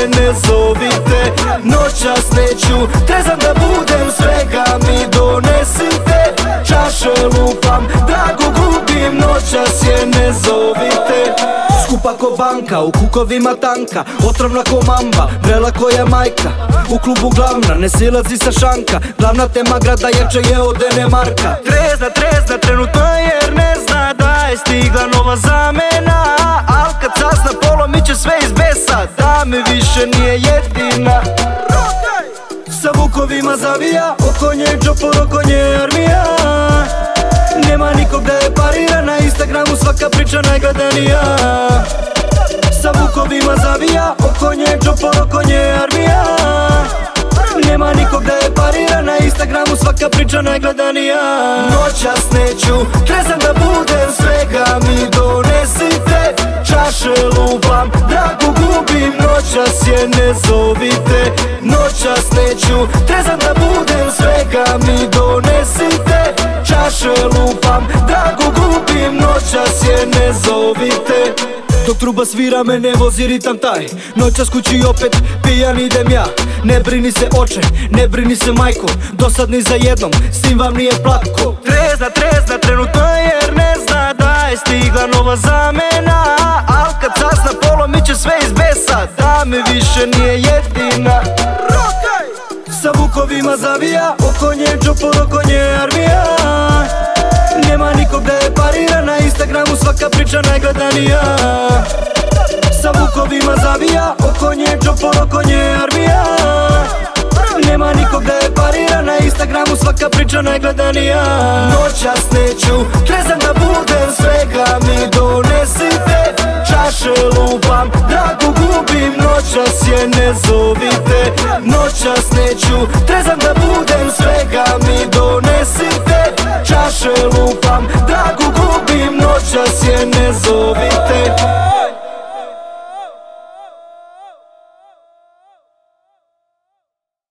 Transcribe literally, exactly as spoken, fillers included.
je ne zovite. Noćas neću, trezan da budem, svega mi donesite. Čaše lupam, drago gubim, noćas je ne zovite. Skupa ko banka, u kukovima tanka, otrovna ko mamba, vrela koja majka. U klubu glavna, ne silazi sa šanka, glavna tema grada jača je od Denemarka. Trezna, trezna, trenutno jer ne zna da je stigla nova zamena. Al kad sazna polomit će sve iz besa, da me više nije jedina. Sa vukovima zavija, oko nje džopor, oko nje armija. Nema nikog da je parira, na Instagramu svaka priča najgledanija. Sa vukovima zavija, oko nje džopor, oko nje armija. Nema nikog da je parira, na Instagramu svaka priča najgledanija. Noćas neću, trezan da budem, svega mi donesite. Čaše lupam, drago gubim, noćas je ne zovite. Noćas neću, trezan da budem, svega mi donesite. Čaše lupam, drago gubim, noćas je ne zovite. Dok truba svira me ne vozi ritam taj, noćas kući opet pijan idem ja. Ne brini se oče, ne brini se majko, dosadni za jednom, s tim vam nije plako. Trezna, trezna, trenutno jer ne zna da je stigla nova zamena. Al kad sazna polomit će sve iz besa, da me više nije jedina. Sa vukovima zavija, oko nje džopor, oko nje armija. Nema nikog da je parira, na Instagramu svaka priča najgledanija. Sa vukovima zavija, oko nje džopor, oko nje armija. Nema nikog da je parira, na Instagramu svaka priča najgledanija. Noćas neću, trezan da budem, svega mi donesite. Čaše lupam, drago gubim, noćas je ne zovite. Noćas neću, trezan da budem, svega mi donesite. Čaše lupam,